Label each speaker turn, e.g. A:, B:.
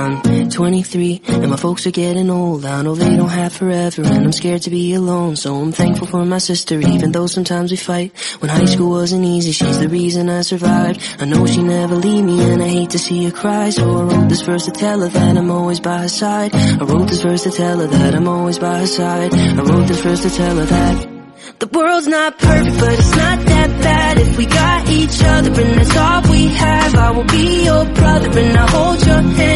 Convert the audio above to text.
A: I'm 23 and my folks are getting old. I know they don't have forever and I'm scared to be alone. So I'm thankful for my sister, even though sometimes we fight. When high school wasn't easy, she's the reason I survived. I know she never leave me and I hate to see her cry. So I wrote this verse to tell her that I'm always by her side. I wrote this verse to tell her that I'm always by her side. I wrote this verse to tell her that the world's not perfect, but it's not that bad. If we got each other and that's all we have, I will be your brother and I'll hold your hand.